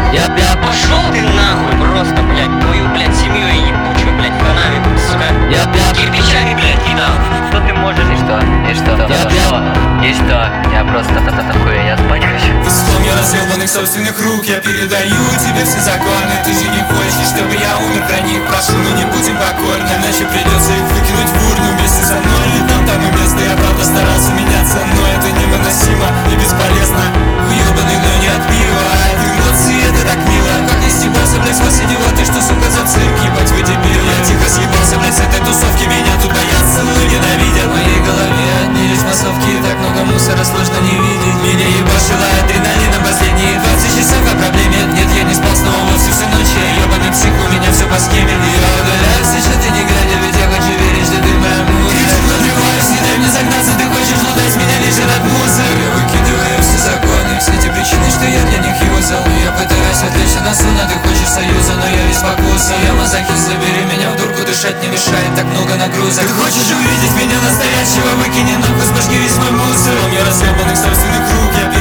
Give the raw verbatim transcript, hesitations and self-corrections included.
Я, я пошел ты нахуй просто, блядь, твою, блядь, семью и ебучую, блядь, ханами, сука. Я, я кирпичами, блядь, кидал. Что ты можешь? И что? И что? Я, И что? И что? Я просто такое, я спать хочу. Вспомни разъебанных собственных рук, я передаю тебе все законы. Ты же не хочешь, чтобы я умер, про них прошу, но не будем покорны. Иначе придется их выкинуть в урну вместе со мной. Ведь нам там и место, я правда старался меняться, но это невыносимо и бесполезно. Уебаный, но не от пива, а от эмоций, это так мило. Как не стебался, блядь, с вас идиоты, что, сука, за цирк, ебать вы дебил. Я тихо съебался, блядь, с этой тусовки, меня тут боятся, но ненавидят. В моей голове одни лишь массовки, так много мусора, сложно не видеть. Меня ебашило адреналином последние двадцать часов, а проблем нет, нет, я не спал снова вовсе всю ночь. Я ебаный псих, у меня все по схеме. Я удаляю все чаты, не глядя, ведь я хочу верить, что ты моя муза. Кричу, надрываюсь, не дай мне загнаться, ты хочешь лутать меня лишь этот мусор. Я выкидываю все законы, все те причины, что я для них юзал. Я пытаюсь отвлечься на сон, а ты хочешь союза, но я весь покусан. Я мазохист, забери меня в дурку, дышать не мешает, так много нагрузок. Ты хочешь увидеть меня настоящего, выкини нахуй с башки весь мой мусор. Я разъебанных собственных рук, я